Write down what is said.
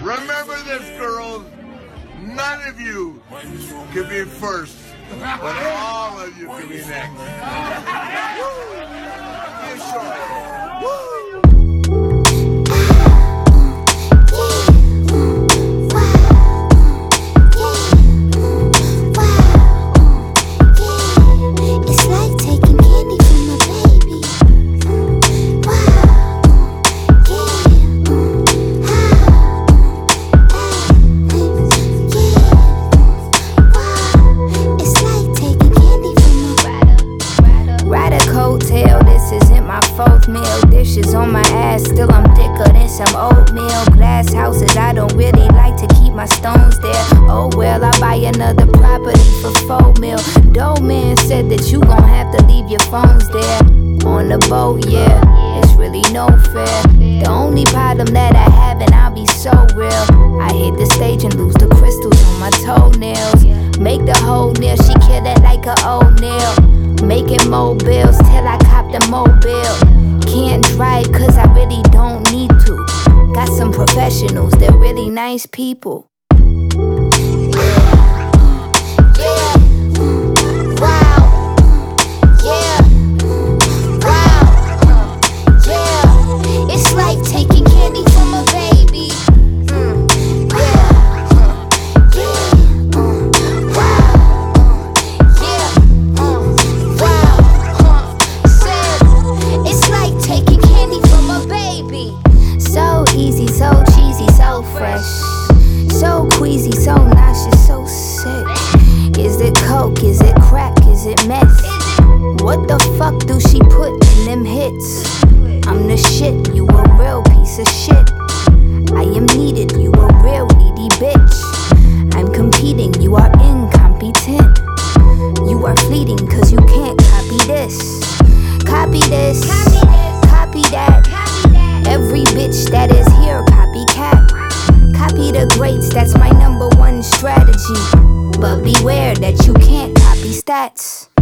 Remember this, girls. None of you can be first, but all of you can be next. You sure? Woo! This isn't my fourth meal. Dishes on my ass, still I'm thicker than some oatmeal. Glass houses, I don't really like to keep my stones there. Oh well, I buy another property for 4 mil. Dope man said that you gon' have to leave your phones there. On the boat, yeah, it's really no fair. The only problem that I have, and I'll be so real, I hit the stage and lose the crystals on my toenails. Make the whole nail, she kill it like a old nail. Making mobiles till I cop the mobile. Can't drive cause I really don't need to. Got some professionals, they're really nice people. It's like taking candy from a baby. So easy, so cheesy, so fresh, so queasy, so nauseous, so sick. Is it coke, is it crack, is it meth? What the fuck do she put in them hits? I'm the shit, you a real piece of shit. I am needed, you a real needy bitch. I'm competing, you are incompetent. You are fleeting cause you can't copy this. Copy this, copy that. Every bitch that is here, copycat. Copy the greats, that's my #1 strategy. But beware that you can't copy stats.